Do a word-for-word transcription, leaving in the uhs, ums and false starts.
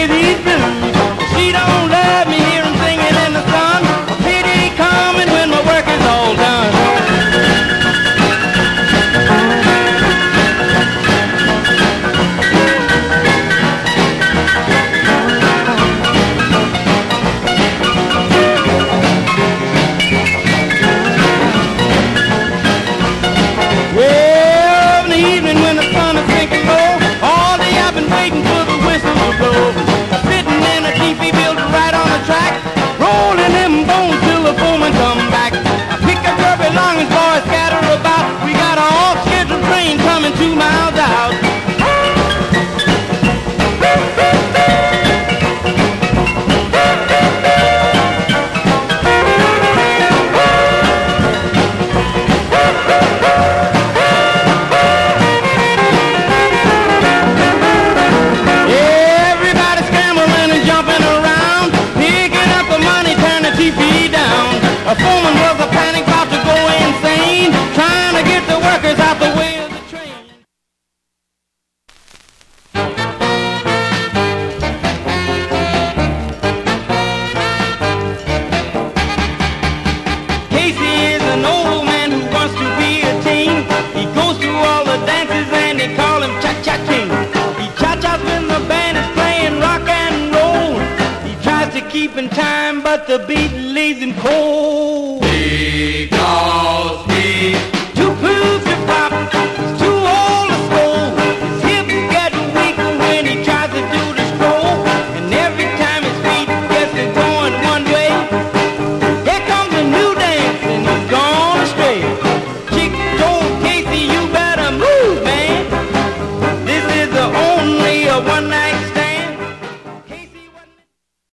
these blues. She don't love me, hear 'em singing in the sun. A pity coming when my work is all done. Well, in the evening when the sun is sinking low, all day I've been waiting for the whistle to blow. Sitting in a teepee built right on the track, rolling them bones till the foreman come back. I pick up your belongings, boys, scatter about. We got a off-scheduled train coming two miles out. Everybody scrambling and jumping around, picking up the money, turn the T V down. A foreman was a panic, about to go insane, trying to get the workers out the way of the train. Casey is an old man who wants to be a teen. He goes to all the dances and they call him Cha-Cha King. He cha-chas when the band is playing rock and roll. He tries to keep in time, but the beat leaves him cold. Because he